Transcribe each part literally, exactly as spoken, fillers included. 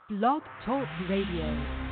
Blog Talk Radio.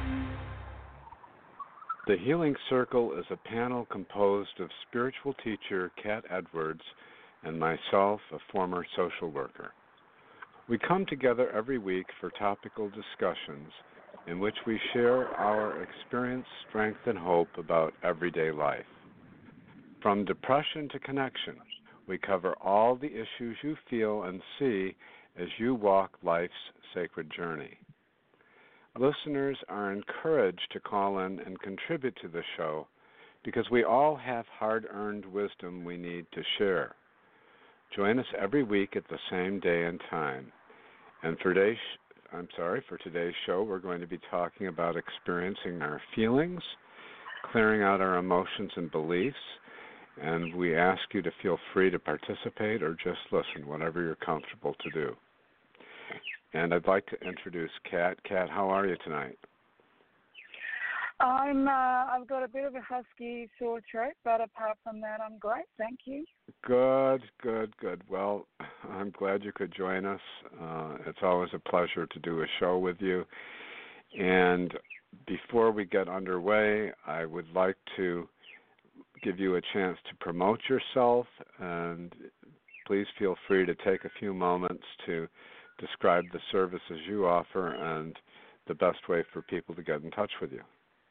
The Healing Circle is a panel composed of spiritual teacher Kat Edwards and myself, a former social worker. We come together every week for topical discussions in which we share our experience, strength, and hope about everyday life. From depression to connection, we cover all the issues you feel and see as you walk life's sacred journey. Listeners are encouraged to call in and contribute to the show because we all have hard-earned wisdom we need to share. Join us every week at the same day and time. And for today's, I'm sorry, for today's show, we're going to be talking about experiencing our feelings, clearing out our emotions and beliefs, and we ask you to feel free to participate or just listen, whatever you're comfortable to do. And I'd like to introduce Kat. Kat, how are you tonight? I'm. Uh, I've got a bit of a husky sore throat, but apart from that, I'm great. Thank you. Good, good, good. Well, I'm glad you could join us. Uh, it's always a pleasure to do a show with you. And before we get underway, I would like to give you a chance to promote yourself, and please feel free to take a few moments to describe the services you offer and the best way for people to get in touch with you.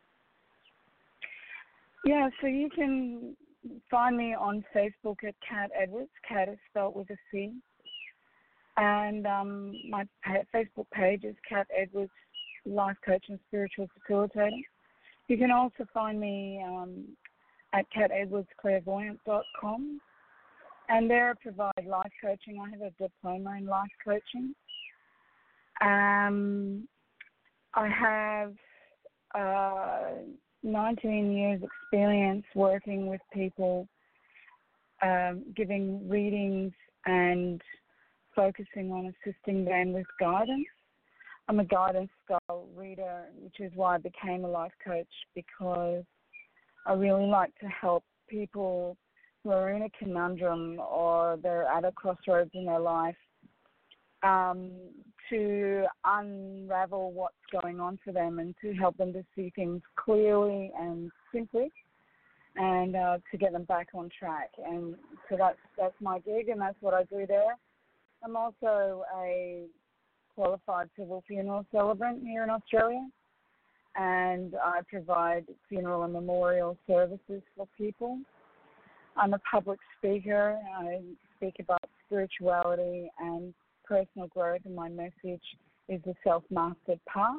Yeah, so you can find me on Facebook at Kat Edwards. Kat is spelled with a C. And um, my pa- Facebook page is Kat Edwards, Life Coach and Spiritual Facilitator. You can also find me um, at kat edwards clairvoyant dot com. And there I provide life coaching. I have a diploma in life coaching. Um, I have uh, nineteen years experience working with people, um, giving readings and focusing on assisting them with guidance. I'm a guidance style reader, which is why I became a life coach, because I really like to help people who are in a conundrum or they're at a crossroads in their life um, to unravel what's going on for them and to help them to see things clearly and simply and uh, to get them back on track. And so that's, that's my gig, and that's what I do there. I'm also a qualified civil funeral celebrant here in Australia, and I provide funeral and memorial services for people. I'm a public speaker. I speak about spirituality and personal growth, and my message is the self-mastered path.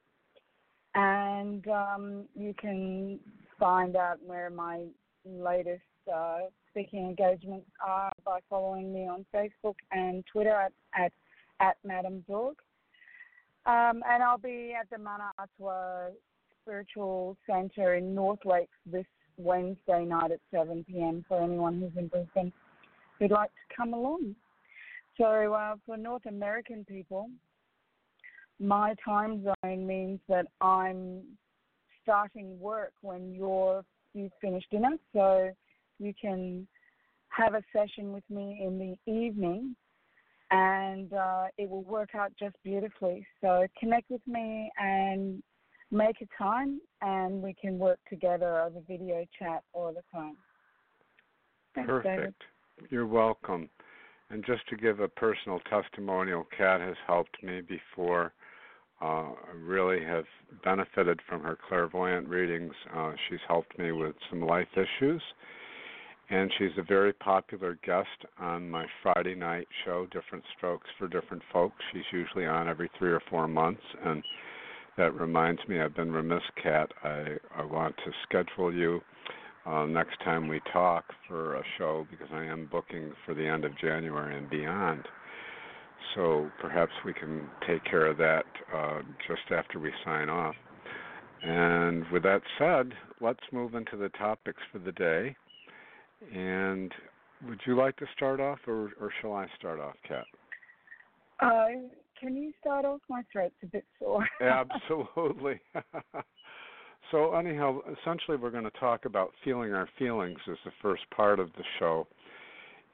And um, you can find out where my latest uh, speaking engagements are by following me on Facebook and Twitter at, at, at Madam Zorg. Um, and I'll be at the Mana Atwa Spiritual Centre in North Lakes this Wednesday night at seven p.m. for anyone who's in Brisbane who'd like to come along. So uh, for North American people, my time zone means that I'm starting work when you're, you've finished dinner, so you can have a session with me in the evening, and uh, it will work out just beautifully. So connect with me and make a time, and we can work together over video chat or the phone. Thanks, Perfect. David. You're welcome. And just to give a personal testimonial, Kat has helped me before. Uh, I really have benefited from her clairvoyant readings. Uh, she's helped me with some life issues, and she's a very popular guest on my Friday night show, Different Strokes for Different Folks. She's usually on every three or four months, and that reminds me, I've been remiss, Kat. I, I want to schedule you uh, next time we talk for a show, because I am booking for the end of January and beyond. So perhaps we can take care of that uh, just after we sign off. And with that said, let's move into the topics for the day. And would you like to start off, or, or shall I start off, Kat? Uh, can you start off? My throat's a bit sore. Absolutely. So anyhow, essentially we're going to talk about feeling our feelings as the first part of the show.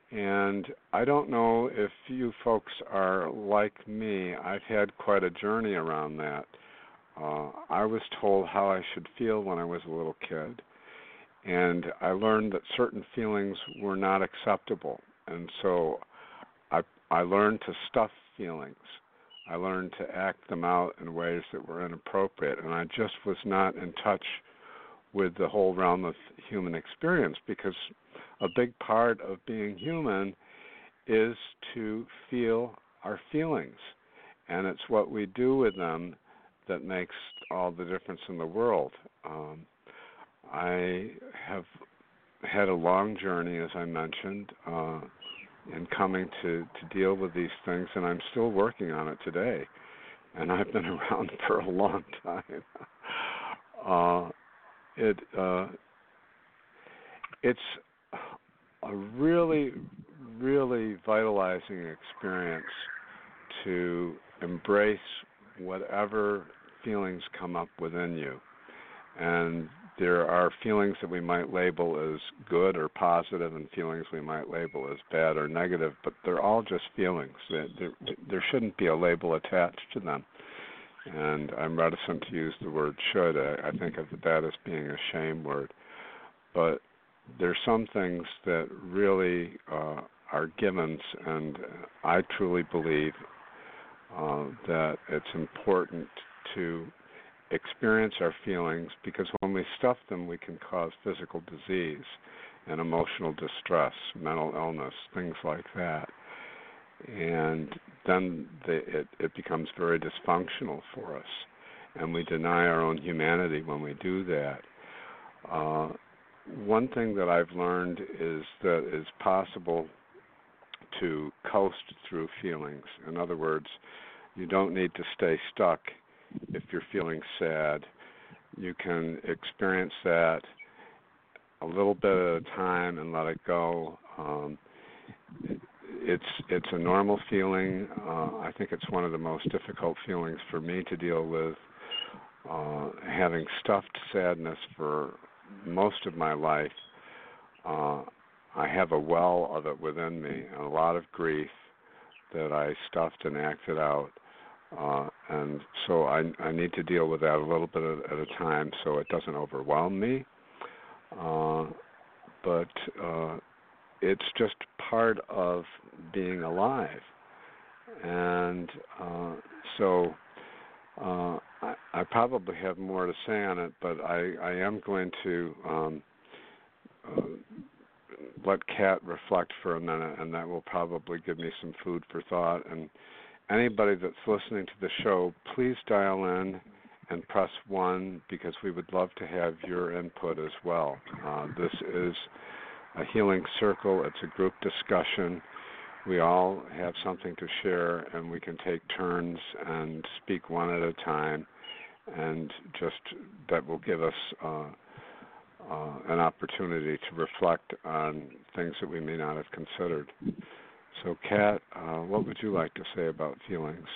And I don't know if you folks are like me. I've had quite a journey around that. Uh, I was told how I should feel when I was a little kid, and I learned that certain feelings were not acceptable, and so I I learned to stuff feelings. I learned to act them out in ways that were inappropriate, and I just was not in touch with the whole realm of human experience, because a big part of being human is to feel our feelings, and it's what we do with them that makes all the difference in the world. Um, I have had a long journey, as I mentioned, uh, in coming to, to deal with these things, and I'm still working on it today, and I've been around for a long time. uh, it uh, it's a really, really vitalizing experience to embrace whatever feelings come up within you. And there are feelings that we might label as good or positive, and feelings we might label as bad or negative, but they're all just feelings. There, there, there shouldn't be a label attached to them. And I'm reticent to use the word should. I, I think of that as being a shame word. But there's some things that really uh, are givens, and I truly believe uh, that it's important to experience our feelings, because when we stuff them, we can cause physical disease and emotional distress, mental illness, things like that. And then the, it, it becomes very dysfunctional for us, and we deny our own humanity when we do that. Uh, one thing that I've learned is that it's possible to coast through feelings. In other words, you don't need to stay stuck if you're feeling sad. You can experience that a little bit at a time and let it go. Um, it, it's it's a normal feeling. Uh, I think it's one of the most difficult feelings for me to deal with. Uh, having stuffed sadness for most of my life, uh, I have a well of it within me, and a lot of grief that I stuffed and acted out. Uh, and so I, I need to deal with that a little bit at, at a time so it doesn't overwhelm me. Uh, but uh, it's just part of being alive. And uh, so uh, I, I probably have more to say on it, but I, I am going to um, uh, let Kat reflect for a minute, and that will probably give me some food for thought. And anybody that's listening to the show, please dial in and press one, because we would love to have your input as well. Uh, this is a healing circle. It's a group discussion. We all have something to share, and we can take turns and speak one at a time, and just that will give us uh, uh, an opportunity to reflect on things that we may not have considered. So, Kat, uh, what would you like to say about feelings?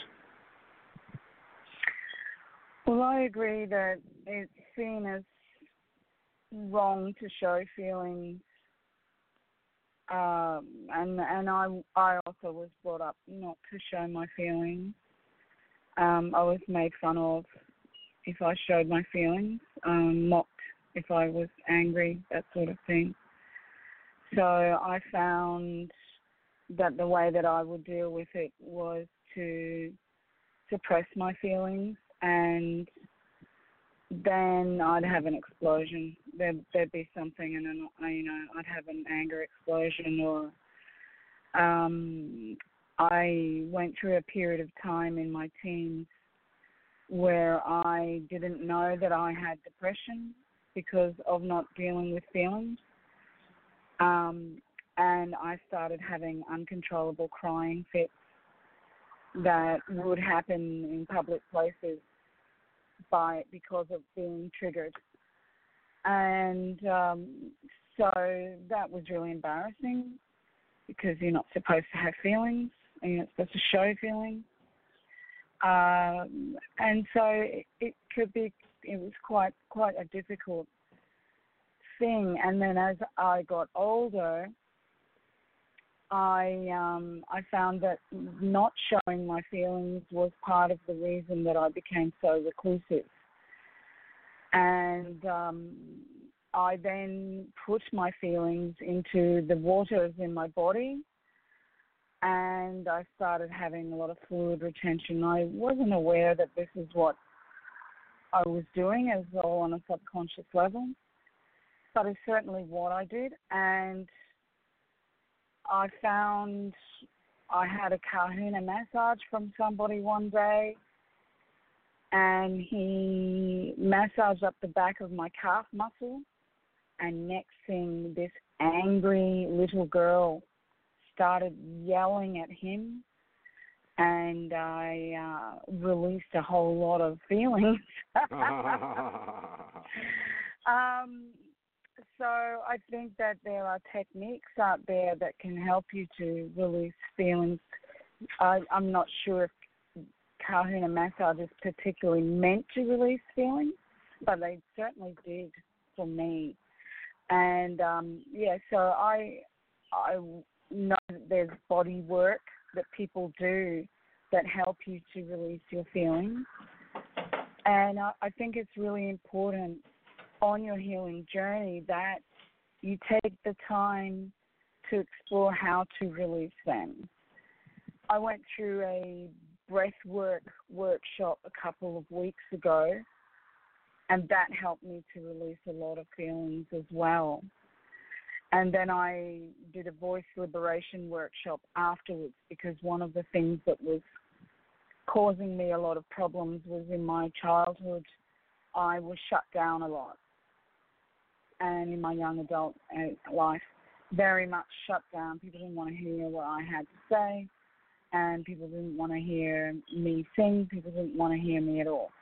Well, I agree that it's seen as wrong to show feelings, um, and and I I also was brought up not to show my feelings. Um, I was made fun of if I showed my feelings, um, mocked if I was angry, that sort of thing. So I found that the way that I would deal with it was to suppress my feelings, and then I'd have an explosion. There, there'd be something, and then I, you know, I'd have an anger explosion, or um, I went through a period of time in my teens where I didn't know that I had depression because of not dealing with feelings. Um, and I started having uncontrollable crying fits that would happen in public places by because of being triggered. And um, so that was really embarrassing, because you're not supposed to have feelings, and you're not supposed to show feelings. Um, and so it, it could be, it was quite quite a difficult thing. And then as I got older, I um, I found that not showing my feelings was part of the reason that I became so reclusive. And um, I then put my feelings into the waters in my body, and I started having a lot of fluid retention. I wasn't aware that this is what I was doing, as all on a subconscious level, but it's certainly what I did. And I found I had a kahuna massage from somebody one day, and he massaged up the back of my calf muscle, and next thing, this angry little girl started yelling at him, and I uh, released a whole lot of feelings. um, so I think that there are techniques out there that can help you to release feelings. I, I'm not sure if kahuna massage is particularly meant to release feelings, but they certainly did for me. And um, yeah, so I I know that there's body work that people do that help you to release your feelings. And I, I think it's really important on your healing journey that you take the time to explore how to release them. I went through a breath work workshop a couple of weeks ago, and that helped me to release a lot of feelings as well. And then I did a voice liberation workshop afterwards, because one of the things that was causing me a lot of problems was in my childhood, I was shut down a lot. And in my young adult life, very much shut down. People didn't want to hear what I had to say, and people didn't want to hear me sing. People didn't want to hear me at all.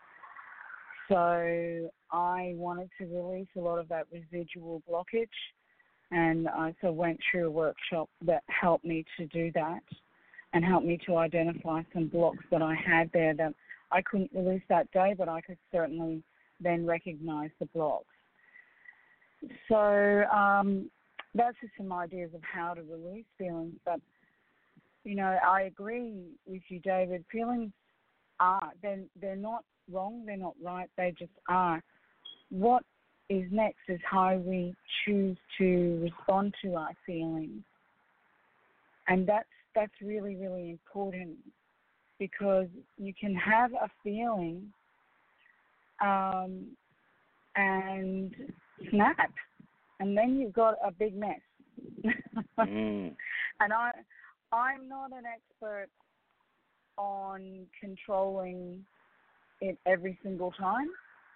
So I wanted to release a lot of that residual blockage, and I so went through a workshop that helped me to do that and helped me to identify some blocks that I had there that I couldn't release that day, but I could certainly then recognize the blocks. So um, that's just some ideas of how to release feelings. But, you know, I agree with you, David. Feelings are, they're, they're not wrong, they're not right, they just are. What is next is how we choose to respond to our feelings. And that's that's really, really important, because you can have a feeling um, and snap, and then you've got a big mess. mm. And I, I'm not an expert on controlling it every single time.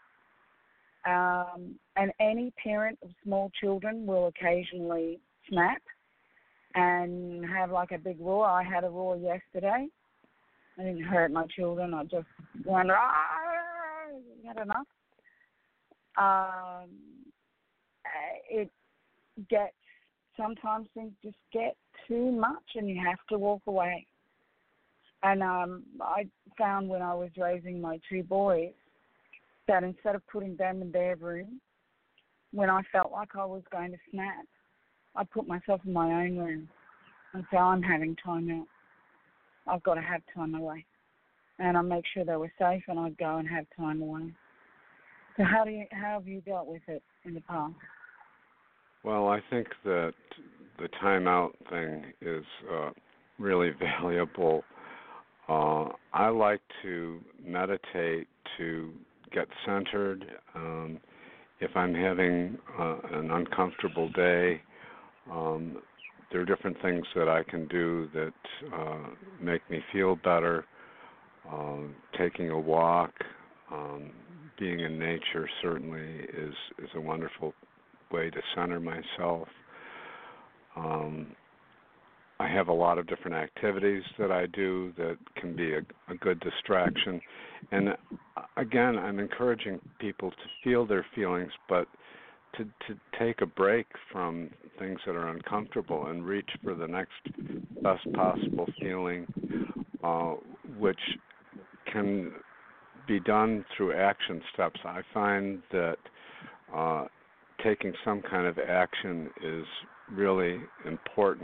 Um, and any parent of small children will occasionally snap and have like a big roar. I had a roar yesterday. I didn't hurt my children. I just went, ah, had enough. Um, it gets, sometimes things just get too much and you have to walk away. And um, I found when I was raising my two boys that instead of putting them in their room, when I felt like I was going to snap, I put myself in my own room and say, I'm having time out. I've got to have time away. And I make sure they were safe, and I'd go and have time away. So how do you, how have you dealt with it in the past? Well, I think that the time out thing is uh, really valuable. Uh, I like to meditate to get centered. Um, if I'm having uh, an uncomfortable day, um, there are different things that I can do that uh, make me feel better. Um, taking a walk, um, being in nature certainly is, is a wonderful way to center myself. Um, I have a lot of different activities that I do that can be a, a good distraction. And again, I'm encouraging people to feel their feelings, but to, to take a break from things that are uncomfortable and reach for the next best possible feeling, uh, which can be done through action steps. I find that uh, taking some kind of action is really important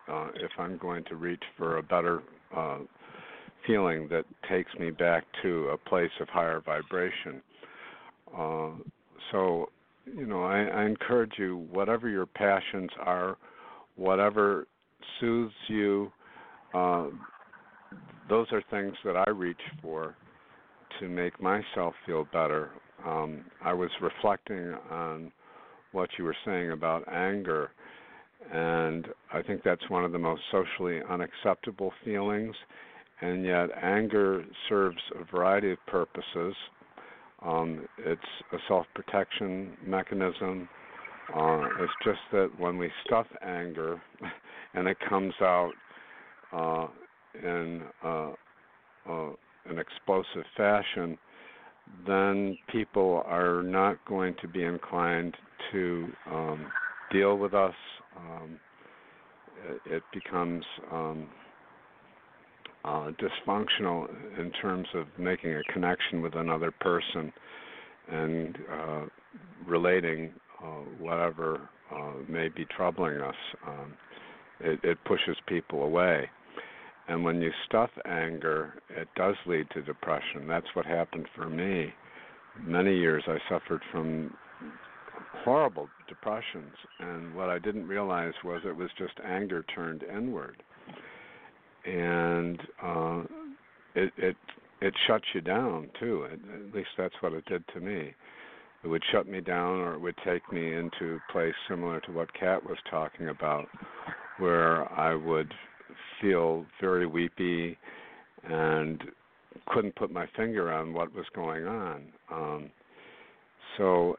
uh, if I'm going to reach for a better uh, feeling that takes me back to a place of higher vibration. Uh, so, you know, I, I encourage you, whatever your passions are, whatever soothes you, uh, those are things that I reach for to make myself feel better. Um, I was reflecting on what you were saying about anger, and I think that's one of the most socially unacceptable feelings, and yet anger serves a variety of purposes. Um, it's a self-protection mechanism. Uh, it's just that when we stuff anger and it comes out uh, in uh, uh, an explosive fashion, then people are not going to be inclined to um, deal with us. Um, it, it becomes um, uh, dysfunctional in terms of making a connection with another person and uh, relating uh, whatever uh, may be troubling us. Um, it, it pushes people away. And when you stuff anger, it does lead to depression. That's what happened for me. Many years I suffered from horrible depressions, and what I didn't realize was it was just anger turned inward. And uh, it, it it shuts you down, too. It, at least that's what it did to me. It would shut me down, or it would take me into a place similar to what Kat was talking about, where I would feel very weepy and couldn't put my finger on what was going on. Um, so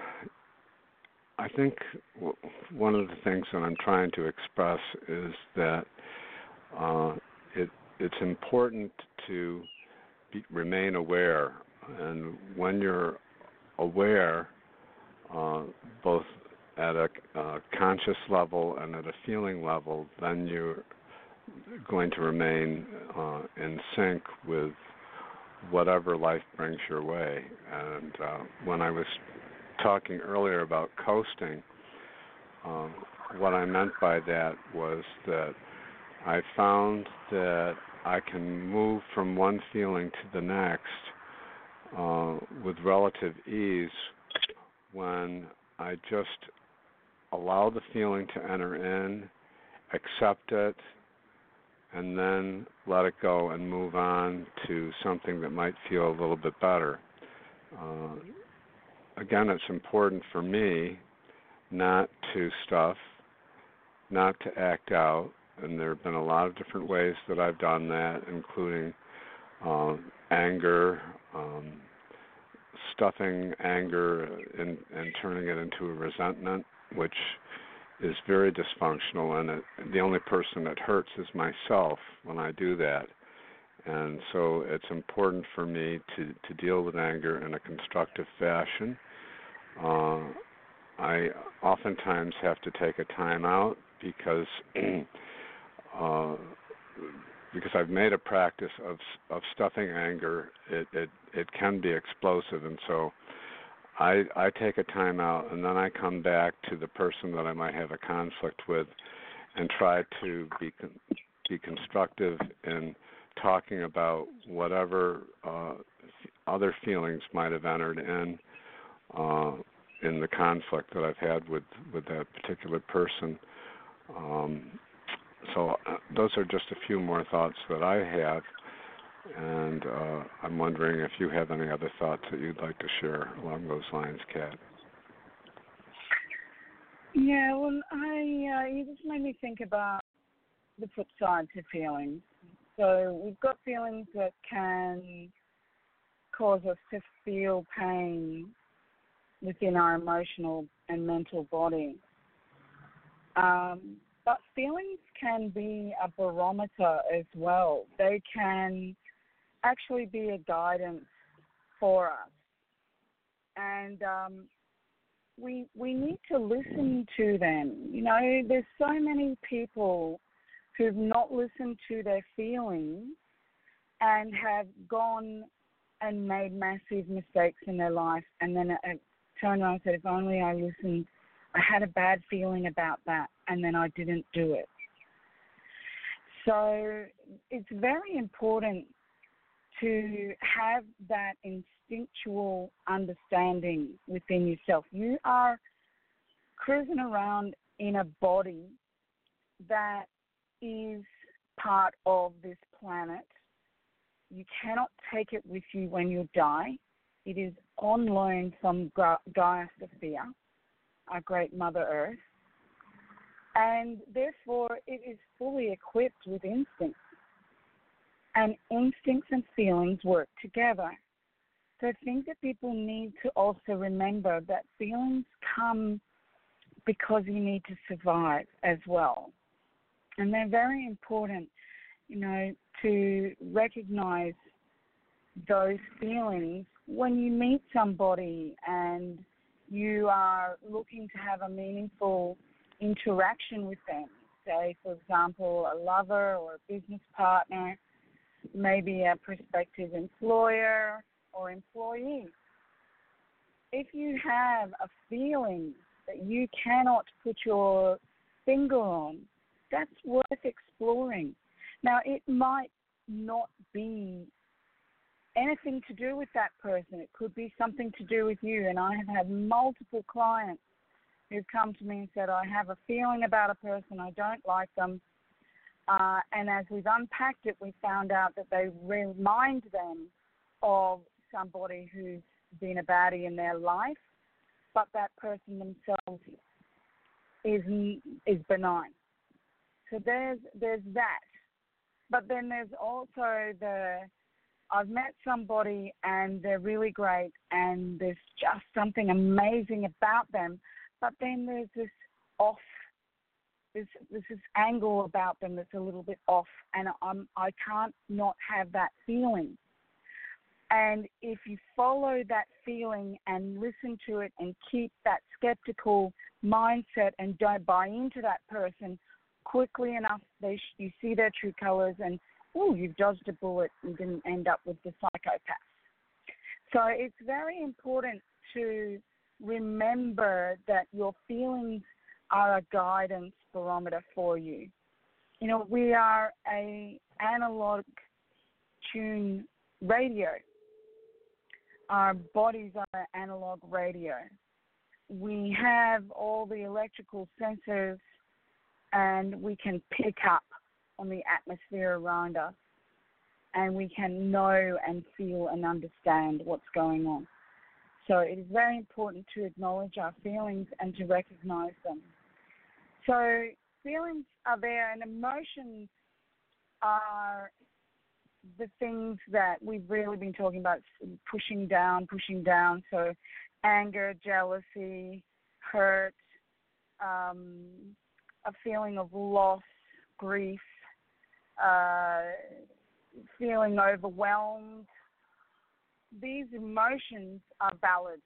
I think w- one of the things that I'm trying to express is that uh, it, it's important to be, remain aware. And when you're aware, uh, both at a uh, conscious level and at a feeling level, then you're going to remain uh, in sync with whatever life brings your way. And uh, when I was talking earlier about coasting, um, what I meant by that was that I found that I can move from one feeling to the next uh, with relative ease when I just allow the feeling to enter in, accept it, and then let it go and move on to something that might feel a little bit better. Uh, again, it's important for me not to stuff, not to act out, and there have been a lot of different ways that I've done that, including uh, anger, um, stuffing anger and, and turning it into a resentment, which is very dysfunctional, and it, the only person that hurts is myself when I do that. And so it's important for me to, to deal with anger in a constructive fashion. Uh, I oftentimes have to take a time out because uh, because I've made a practice of of stuffing anger. It it, it can be explosive, and so I, I take a time out, and then I come back to the person that I might have a conflict with and try to be be constructive in talking about whatever uh, other feelings might have entered in uh, in the conflict that I've had with, with that particular person. Um, so uh, those are just a few more thoughts that I have. And uh, I'm wondering if you have any other thoughts that you'd like to share along those lines, Kat. Yeah, well, I uh, you just made me think about the flip side to feelings. So we've got feelings that can cause us to feel pain within our emotional and mental body. Um, but feelings can be a barometer as well. They can actually be a guidance for us. And um, we we need to listen to them. You know, there's so many people who've not listened to their feelings and have gone and made massive mistakes in their life, and then uh, turned around and said, if only I listened, I had a bad feeling about that, and then I didn't do it. So it's very important to have that instinctual understanding within yourself. You are cruising around in a body that is part of this planet. You cannot take it with you when you die. It is on loan from Gaia Sophia, our great Mother Earth, and therefore it is fully equipped with instincts. And instincts and feelings work together. So I think that people need to also remember that feelings come because you need to survive as well. And they're very important, you know, to recognize those feelings when you meet somebody and you are looking to have a meaningful interaction with them. Say, for example, a lover or a business partner, maybe a prospective employer or employee. If you have a feeling that you cannot put your finger on, that's worth exploring. Now, it might not be anything to do with that person. It could be something to do with you. And I have had multiple clients who've come to me and said, I have a feeling about a person, I don't like them. Uh, and as we've unpacked it, we found out that they remind them of somebody who's been a baddie in their life, but that person themselves is is benign. So there's there's that. But then there's also the, I've met somebody and they're really great and there's just something amazing about them, but then there's this off, there's, there's this angle about them that's a little bit off, and I'm, I can't not have that feeling. And if you follow that feeling and listen to it and keep that skeptical mindset and don't buy into that person, quickly enough they sh- you see their true colors and, oh, you've dodged a bullet and didn't end up with the psychopath. So it's very important to remember that your feelings are a guidance barometer for you. You know, we are a analog tune radio. Our bodies are an analog radio. We have all the electrical sensors and we can pick up on the atmosphere around us and we can know and feel and understand what's going on. So it is very important to acknowledge our feelings and to recognize them. So feelings are there, and emotions are the things that we've really been talking about, pushing down, pushing down. So anger, jealousy, hurt, um, a feeling of loss, grief, uh, feeling overwhelmed. These emotions are valid,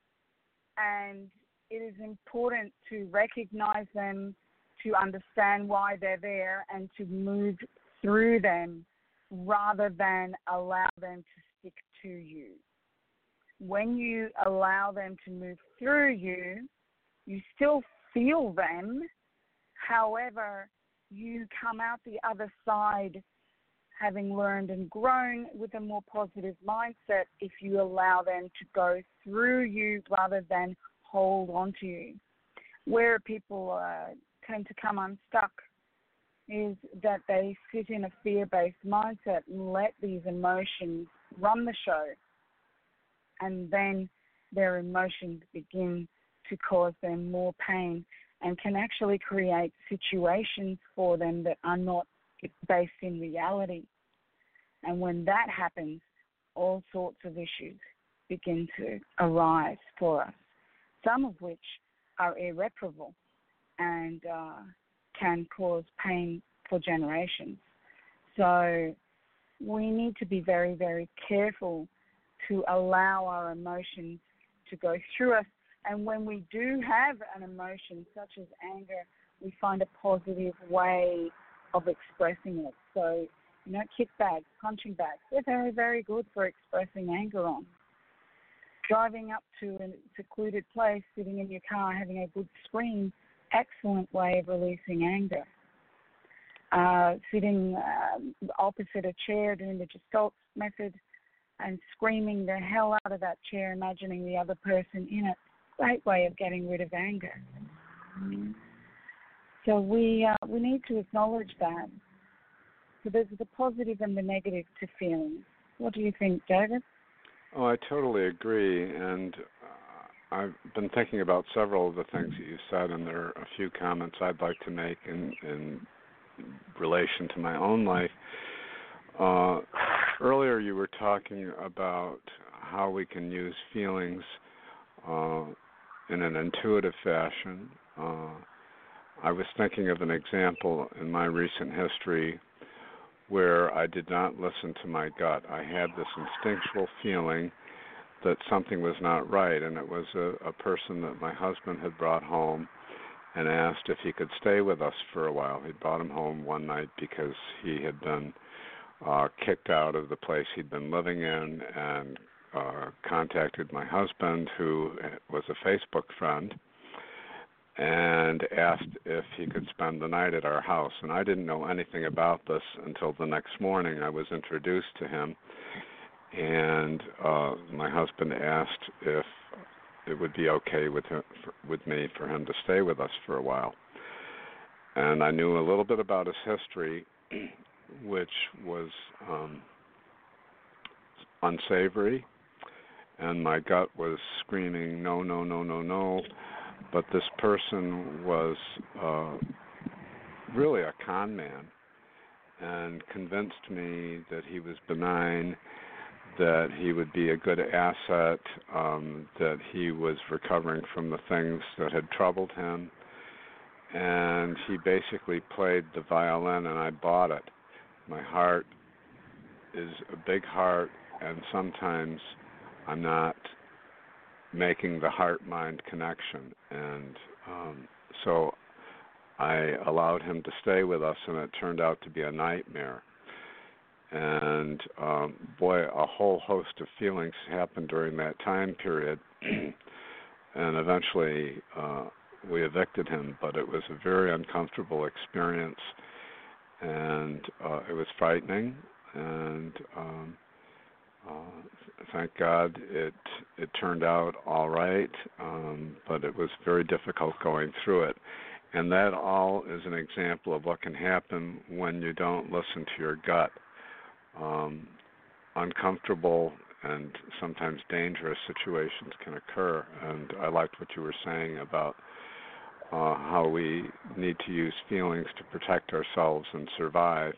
and it is important to recognize them, to understand why they're there, and to move through them rather than allow them to stick to you. When you allow them to move through you, you still feel them. However, you come out the other side having learned and grown with a more positive mindset if you allow them to go through you rather than hold on to you. Where people uh, tend to come unstuck is that they sit in a fear-based mindset and let these emotions run the show, and then their emotions begin to cause them more pain and can actually create situations for them that are not based in reality. And when that happens, all sorts of issues begin to arise for us, some of which are irreparable and uh, can cause pain for generations. So we need to be very, very careful to allow our emotions to go through us. And when we do have an emotion such as anger, we find a positive way of expressing it. So, you know, kickbags, punching bags, they're very, very good for expressing anger on. Driving up to a secluded place, sitting in your car, having a good screen, excellent way of releasing anger. uh, sitting uh, opposite a chair doing the Gestalt method and screaming the hell out of that chair, imagining the other person in it. Great way of getting rid of anger. So we uh, we need to acknowledge that. So there's the positive and the negative to feelings. What do you think, David? Oh, I totally agree, and uh, I've been thinking about several of the things that you said, and there are a few comments I'd like to make in, in relation to my own life. Uh, earlier you were talking about how we can use feelings uh, in an intuitive fashion. Uh, I was thinking of an example in my recent history where I did not listen to my gut. I had this instinctual feeling that something was not right, and it was a, a person that my husband had brought home and asked if he could stay with us for a while. He'd brought him home one night because he had been uh, kicked out of the place he'd been living in, and uh, contacted my husband, who was a Facebook friend, and asked if he could spend the night at our house. And I didn't know anything about this until the next morning. I was introduced to him, and uh, my husband asked if it would be okay with him, for, with me for him to stay with us for a while. And I knew a little bit about his history, which was um, unsavory, and my gut was screaming, no, no, no, no, no. But this person was uh, really a con man and convinced me that he was benign, that he would be a good asset, um, that he was recovering from the things that had troubled him. And he basically played the violin, and I bought it. My heart is a big heart, and sometimes I'm not making the heart-mind connection. And um, so I allowed him to stay with us, and it turned out to be a nightmare. And um, boy, a whole host of feelings happened during that time period. And eventually uh, we evicted him, but it was a very uncomfortable experience, and uh, it was frightening. And um, uh, thank God it it turned out all right, um, but it was very difficult going through it. And that all is an example of what can happen when you don't listen to your gut. Um, uncomfortable and sometimes dangerous situations can occur, and I liked what you were saying about uh, how we need to use feelings to protect ourselves and survive.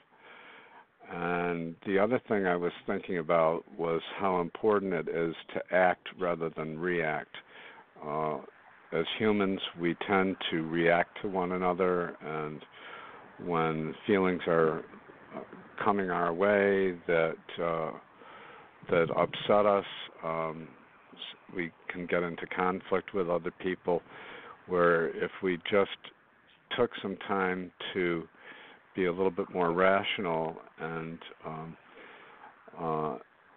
And the other thing I was thinking about was how important it is to act rather than react. Uh, as humans, we tend to react to one another, and when feelings are coming our way that uh, that upset us, um, we can get into conflict with other people, where if we just took some time to be a little bit more rational and um, uh,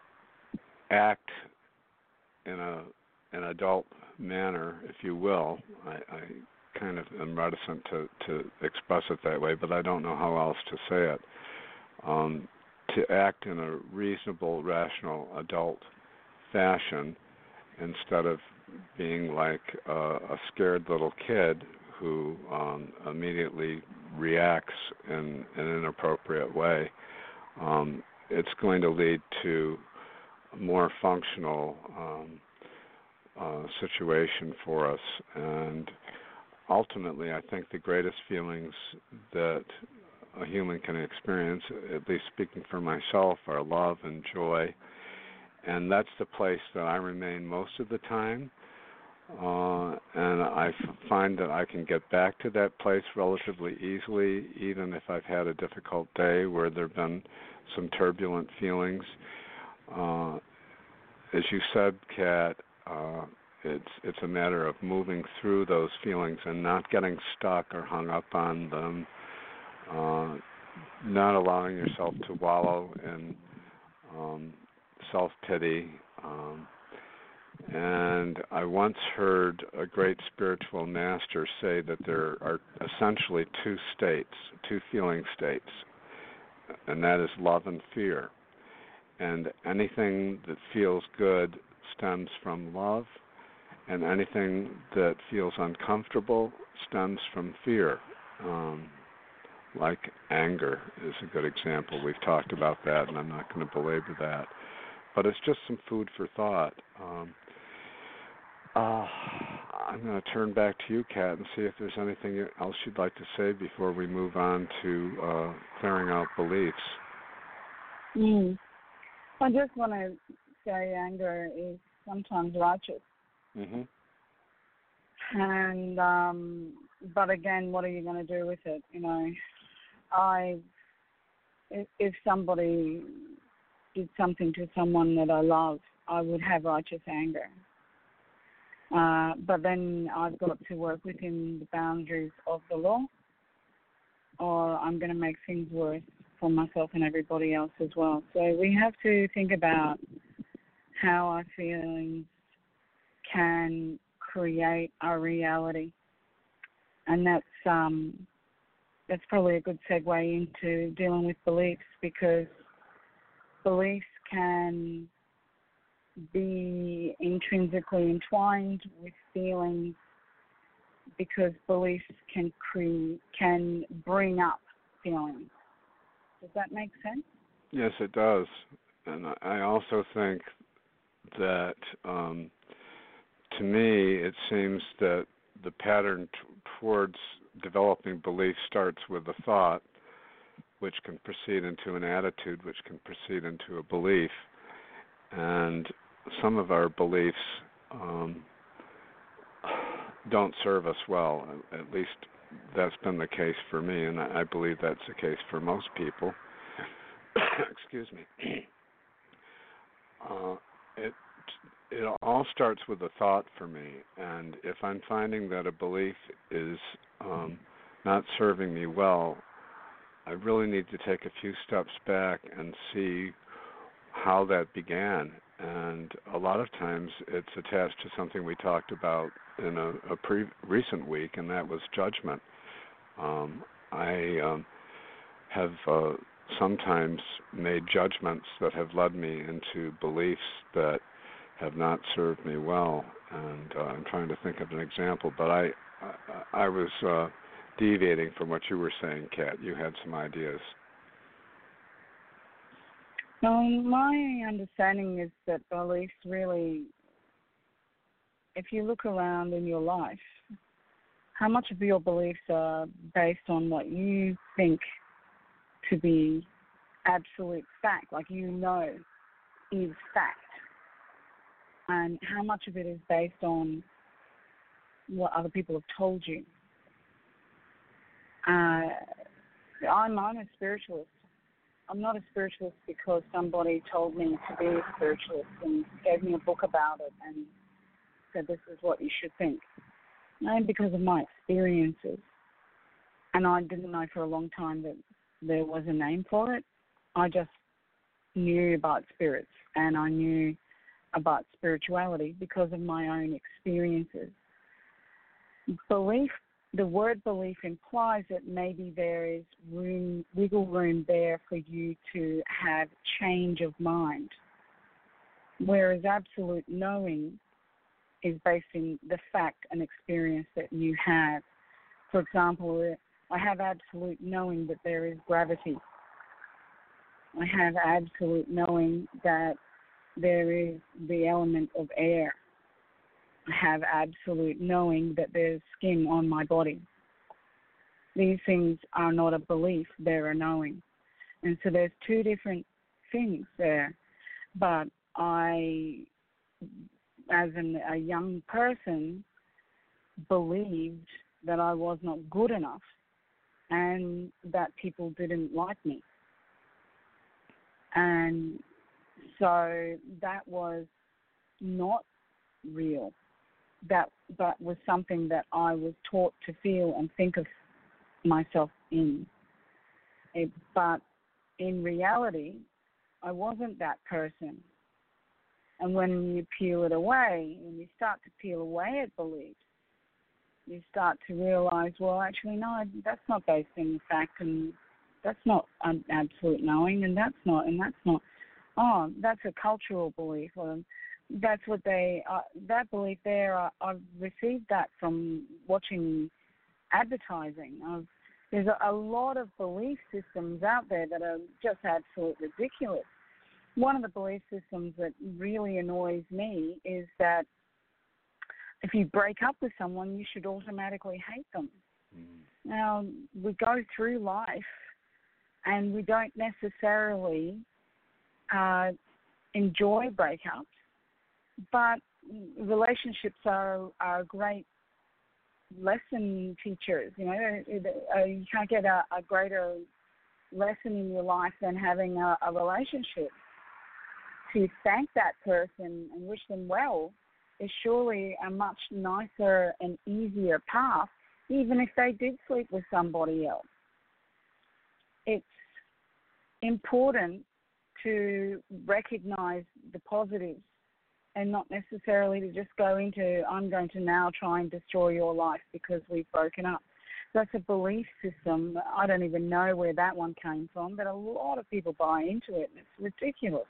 act in a an adult manner, if you will. I, I kind of am reticent to, to express it that way, but I don't know how else to say it. Um, to act in a reasonable, rational, adult fashion instead of being like a, a scared little kid who um, immediately reacts in, in an inappropriate way. Um, it's going to lead to a more functional um, uh, situation for us. And ultimately, I think the greatest feelings that a human can experience, at least speaking for myself, are love and joy. And that's the place that I remain most of the time. Uh, and I f- find that I can get back to that place relatively easily, even if I've had a difficult day where there have been some turbulent feelings. Uh, as you said, Kat, uh, it's it's a matter of moving through those feelings and not getting stuck or hung up on them, uh, not allowing yourself to wallow in um, self-pity, um, And I once heard a great spiritual master say that there are essentially two states, two feeling states, and that is love and fear. And anything that feels good stems from love, and anything that feels uncomfortable stems from fear. Um, like anger is a good example. We've talked about that, and I'm not going to belabor that. But it's just some food for thought. Um, uh, I'm going to turn back to you, Kat, and see if there's anything else you'd like to say before we move on to uh, clearing out beliefs. Mm. I just want to say anger is sometimes righteous. Mm-hmm. And, um, but again, what are you going to do with it? You know, I, if, if somebody did something to someone that I love, I would have righteous anger. Uh, but then I've got to work within the boundaries of the law, or I'm going to make things worse for myself and everybody else as well. So we have to think about how our feelings can create our reality, and that's um, that's probably a good segue into dealing with beliefs, because beliefs can be intrinsically entwined with feelings, because beliefs can cre- can bring up feelings. Does that make sense? Yes, it does. And I also think that, um, to me, it seems that the pattern t- towards developing belief starts with a thought, which can proceed into an attitude, which can proceed into a belief. And some of our beliefs um, don't serve us well. At least that's been the case for me, and I believe that's the case for most people. Excuse me. Uh, it it all starts with a thought for me, and if I'm finding that a belief is um, not serving me well, I really need to take a few steps back and see how that began. And a lot of times it's attached to something we talked about in a, a pre- recent week, and that was judgment. Um, I um, have uh, sometimes made judgments that have led me into beliefs that have not served me well, and uh, I'm trying to think of an example, but I I, I was uh, deviating from what you were saying, Kat. You had some ideas. Um, my understanding is that beliefs really, if you look around in your life, how much of your beliefs are based on what you think to be absolute fact, like you know is fact, and how much of it is based on what other people have told you. Uh, I'm, I'm a spiritualist. I'm not a spiritualist because somebody told me to be a spiritualist and gave me a book about it and said this is what you should think. And because of my experiences. And I didn't know for a long time that there was a name for it. I just knew about spirits, and I knew about spirituality because of my own experiences. Belief, the word belief implies that maybe there is room, wiggle room there for you to have change of mind, whereas absolute knowing is based in the fact and experience that you have. For example, I have absolute knowing that there is gravity. I have absolute knowing that there is the element of air. I have absolute knowing that there's skin on my body. These things are not a belief, they're a knowing. And so there's two different things there. But I, as an, a young person, believed that I was not good enough and that people didn't like me. And so that was not real. That that was something that I was taught to feel and think of myself in. It, but in reality, I wasn't that person. And when you peel it away, when you start to peel away at beliefs, you start to realize, well, actually, no, that's not based in fact, and that's not an absolute knowing, and that's not, and that's not. Oh, that's a cultural belief, or that's what they, uh, that belief there, uh, I've received that from watching advertising. I've, there's a, a lot of belief systems out there that are just absolutely ridiculous. One of the belief systems that really annoys me is that if you break up with someone, you should automatically hate them. Mm. Now, we go through life and we don't necessarily uh, enjoy breakups, but relationships are, are great lesson teachers. You know, you can't get a, a greater lesson in your life than having a, a relationship. To thank that person and wish them well is surely a much nicer and easier path, even if they did sleep with somebody else. It's important to recognize the positives and not necessarily to just go into, I'm going to now try and destroy your life because we've broken up. That's a belief system. I don't even know where that one came from, but a lot of people buy into it, and it's ridiculous.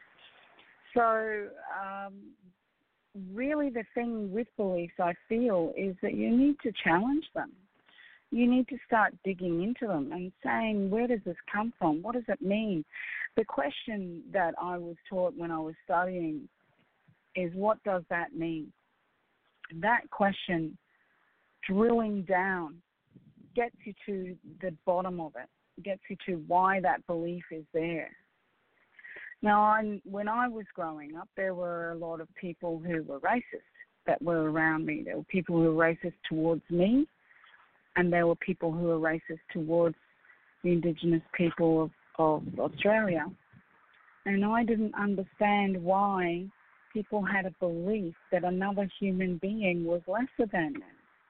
So um, really the thing with beliefs, I feel, is that you need to challenge them. You need to start digging into them and saying, where does this come from? What does it mean? The question that I was taught when I was studying is, what does that mean? That question, drilling down, gets you to the bottom of it, gets you to why that belief is there. Now, I'm, when I was growing up, there were a lot of people who were racist that were around me. There were people who were racist towards me, and there were people who were racist towards the Indigenous people of, of Australia. And I didn't understand why people had a belief that another human being was lesser than them.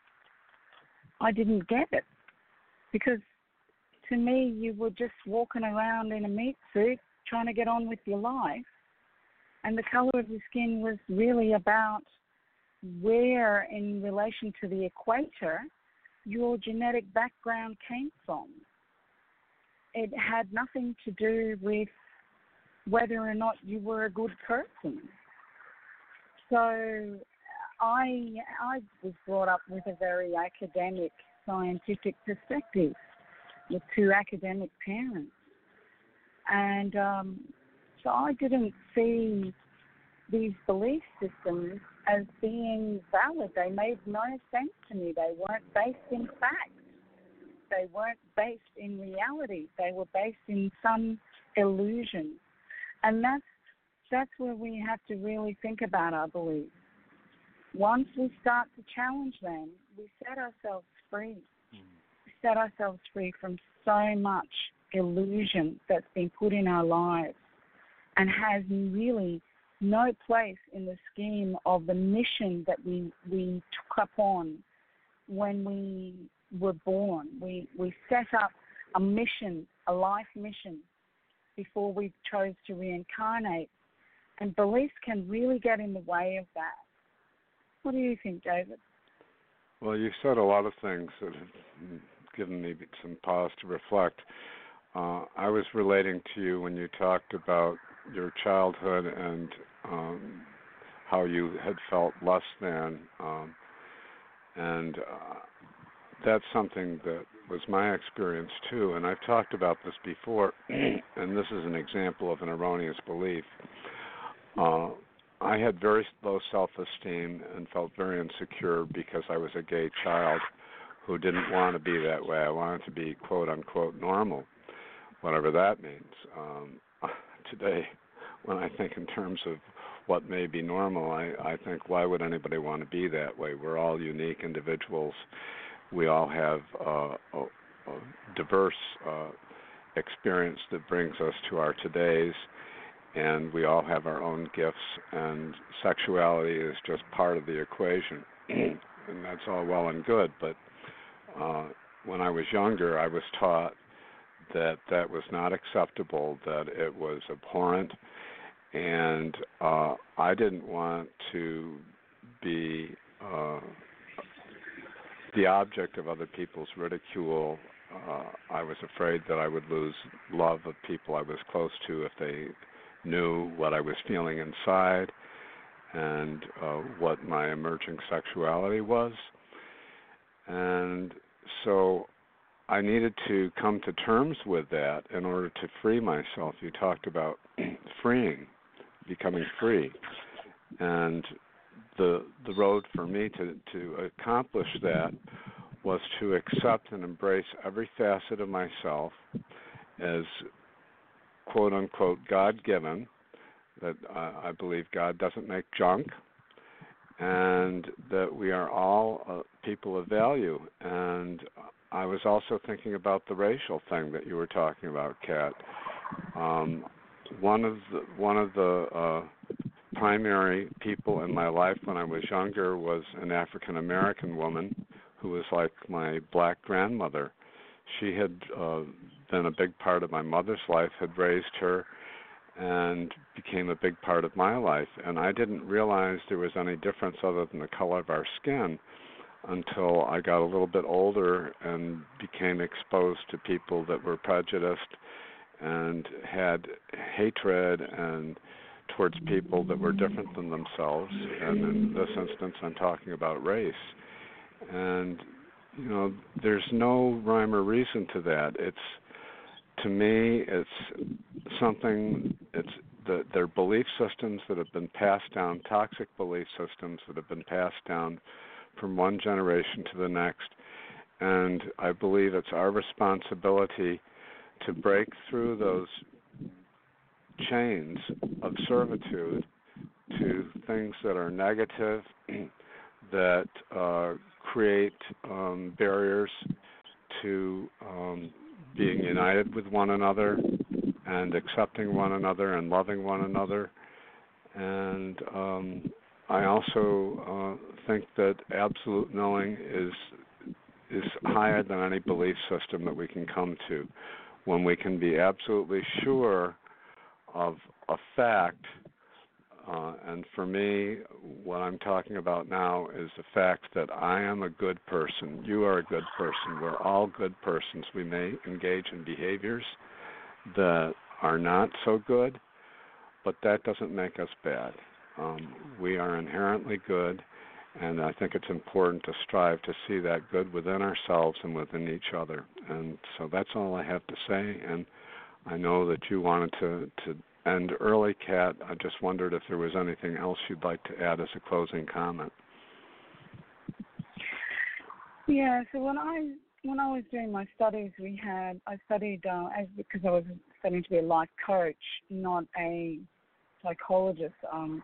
I didn't get it, because to me, you were just walking around in a meat suit trying to get on with your life, and the color of your skin was really about where, in relation to the equator, your genetic background came from. It had nothing to do with whether or not you were a good person. So I I was brought up with a very academic, scientific perspective with two academic parents. And um, so I didn't see these belief systems as being valid. They made no sense to me. They weren't based in fact. They weren't based in reality. They were based in some illusion. And that's, that's where we have to really think about our beliefs. Once we start to challenge them, we set ourselves free. Mm. We set ourselves free from so much illusion that's been put in our lives and has really no place in the scheme of the mission that we, we took up on when we were born. We, we set up a mission, a life mission, before we chose to reincarnate. And beliefs can really get in the way of that. What do you think, David? Well, you said a lot of things that have given me some pause to reflect. Uh, I was relating to you when you talked about your childhood and um, how you had felt less than, um, and uh, that's something that was my experience too. And I've talked about this before, and this is an example of an erroneous belief. Uh, I had very low self-esteem and felt very insecure because I was a gay child who didn't want to be that way. I wanted to be, quote, unquote, normal, whatever that means. Um, today, when I think in terms of what may be normal, I, I think, why would anybody want to be that way? We're all unique individuals. We all have uh, a, a diverse uh, experience that brings us to our todays, and we all have our own gifts, and sexuality is just part of the equation, and that's all well and good, but uh, when I was younger, I was taught that that was not acceptable, that it was abhorrent, and uh, I didn't want to be uh, the object of other people's ridicule. Uh, I was afraid that I would lose love of people I was close to if they knew what I was feeling inside and uh, what my emerging sexuality was. And so I needed to come to terms with that in order to free myself. You talked about freeing, becoming free. And the the road for me to, to accomplish that was to accept and embrace every facet of myself as quote-unquote God-given, that uh, I believe God doesn't make junk, and that we are all uh, people of value. And I was also thinking about the racial thing that you were talking about, Kat. Um, one of the, one of the uh, primary people in my life when I was younger was an African-American woman who was like my black grandmother. She had uh, been a big part of my mother's life, had raised her, and became a big part of my life. And I didn't realize there was any difference other than the color of our skin until I got a little bit older and became exposed to people that were prejudiced and had hatred and towards people that were different than themselves. And in this instance, I'm talking about race. And, you know, there's no rhyme or reason to that. It's, to me, it's something, it's the, they're belief systems that have been passed down, toxic belief systems that have been passed down from one generation to the next. And I believe it's our responsibility to break through those chains of servitude to things that are negative, that uh, create um, barriers to um, being united with one another and accepting one another and loving one another. And um, I also uh, think that absolute knowing is is higher than any belief system that we can come to. When we can be absolutely sure of a fact, uh, and for me, what I'm talking about now is the fact that I am a good person, you are a good person, we're all good persons. We may engage in behaviors that are not so good, but that doesn't make us bad. Um, we are inherently good, and I think it's important to strive to see that good within ourselves and within each other. And so that's all I have to say, and I know that you wanted to, to end early, Kat. I just wondered if there was anything else you'd like to add as a closing comment. Yeah, so when I when I was doing my studies, we had I studied uh, as because I was studying to be a life coach, not a psychologist. Um,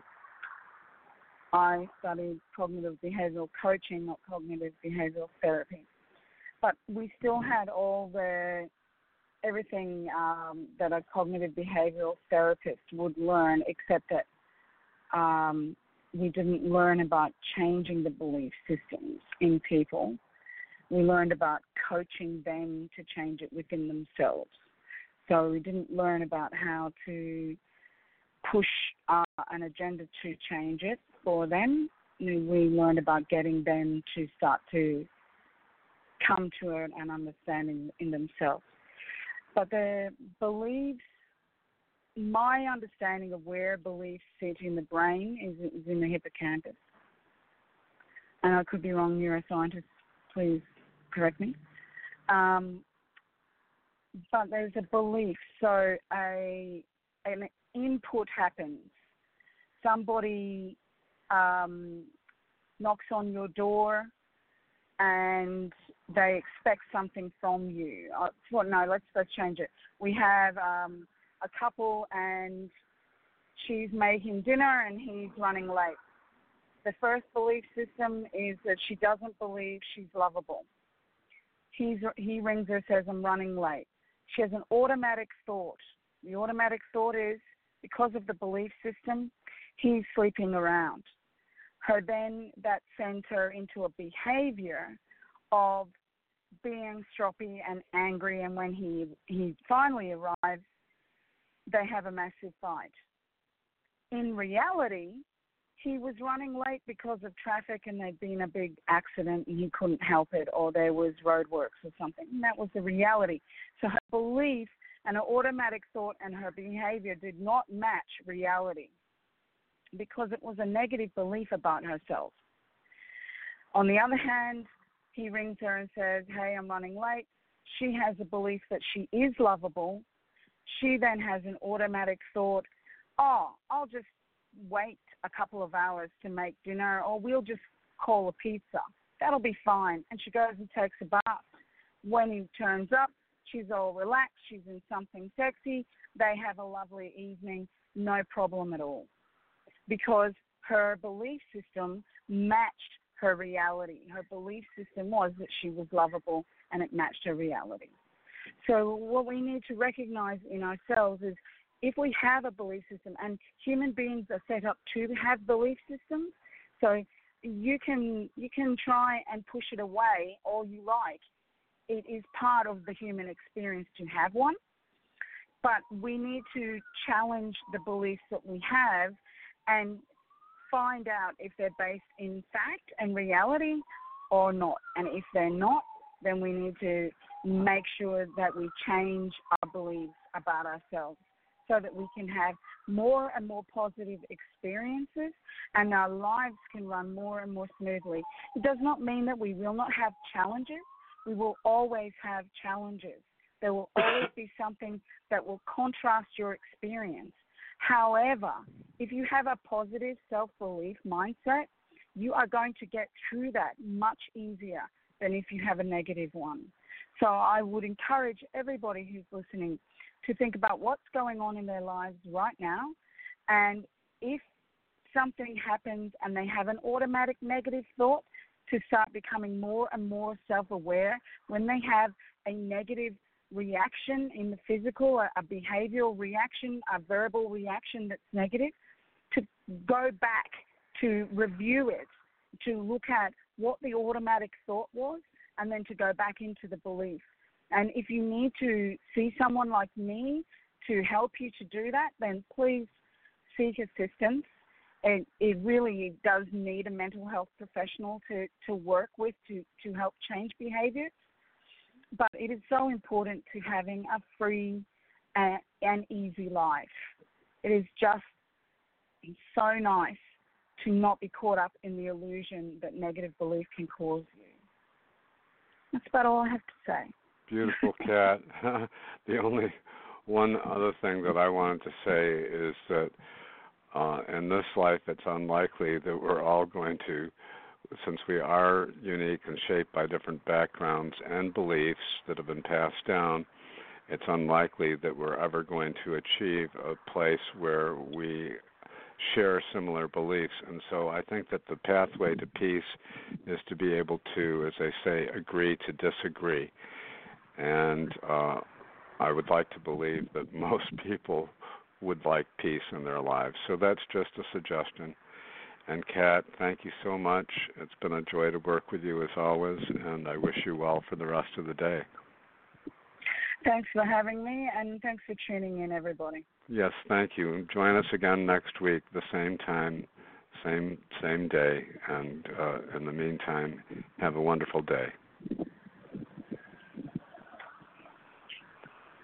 I studied cognitive behavioral coaching, not cognitive behavioral therapy. But we still had all the everything um, that a cognitive behavioral therapist would learn, except that um, we didn't learn about changing the belief systems in people. We learned about coaching them to change it within themselves. So we didn't learn about how to push uh, an agenda to change it for them. We learned about getting them to start to come to an understanding in themselves. But the beliefs, my understanding of where beliefs sit in the brain is, is in the hippocampus. And I could be wrong, neuroscientists, please correct me. Um, but there's a belief. So a an input happens. Somebody um, knocks on your door and they expect something from you. Uh, well, no, let's let's change it. We have um, a couple and she's making dinner and he's running late. The first belief system is that she doesn't believe she's lovable. He's, he rings her, says, I'm running late. She has an automatic thought. The automatic thought is, because of the belief system, he's sleeping around. Her then, that sends her into a behavior of being stroppy and angry, and when he he finally arrives, they have a massive fight. in reality, he was running late because of traffic and there'd been a big accident and he couldn't help it, or there was roadworks or something. And that was the reality. So her belief and her automatic thought and her behavior did not match reality because it was a negative belief about herself. On the other hand, he rings her and says, hey, I'm running late. She has a belief that she is lovable. She then has an automatic thought, oh, I'll just wait a couple of hours to make dinner, or we'll just call a pizza. That'll be fine. And she goes and takes a bath. When he turns up, she's all relaxed. She's in something sexy. They have a lovely evening, no problem at all. Because her belief system matched her reality. Her belief system was that she was lovable, and it matched her reality. So what we need to recognize in ourselves is if we have a belief system, and human beings are set up to have belief systems, so you can you can try and push it away all you like. It is part of the human experience to have one, but we need to challenge the beliefs that we have and find out if they're based in fact and reality or not. And if they're not, then we need to make sure that we change our beliefs about ourselves so that we can have more and more positive experiences and our lives can run more and more smoothly. It does not mean that we will not have challenges. We will always have challenges. There will always be something that will contrast your experience. However, if you have a positive self-belief mindset, you are going to get through that much easier than if you have a negative one. So I would encourage everybody who's listening to think about what's going on in their lives right now, and if something happens and they have an automatic negative thought, to start becoming more and more self-aware when they have a negative reaction in the physical, a, a behavioral reaction, a verbal reaction that's negative, to go back to review it, to look at what the automatic thought was, and then to go back into the belief. And if you need to see someone like me to help you to do that, then please seek assistance. It, it really does need a mental health professional to, to work with to, to help change behavior. But it is so important to having a free and, and easy life. It is just so nice to not be caught up in the illusion that negative belief can cause you. That's about all I have to say. Beautiful, Kat. The only one other thing that I wanted to say is that uh, in this life, it's unlikely that we're all going to, since we are unique and shaped by different backgrounds and beliefs that have been passed down, it's unlikely that we're ever going to achieve a place where we share similar beliefs. And so I think that the pathway to peace is to be able to, as they say, agree to disagree. And uh, I would like to believe that most people would like peace in their lives. So that's just a suggestion. And Kat, thank you so much. It's been a joy to work with you as always, and I wish you well for the rest of the day. Thanks for having me, and thanks for tuning in, everybody. Yes, thank you. Join us again next week, the same time, same same day. And uh, in the meantime, have a wonderful day.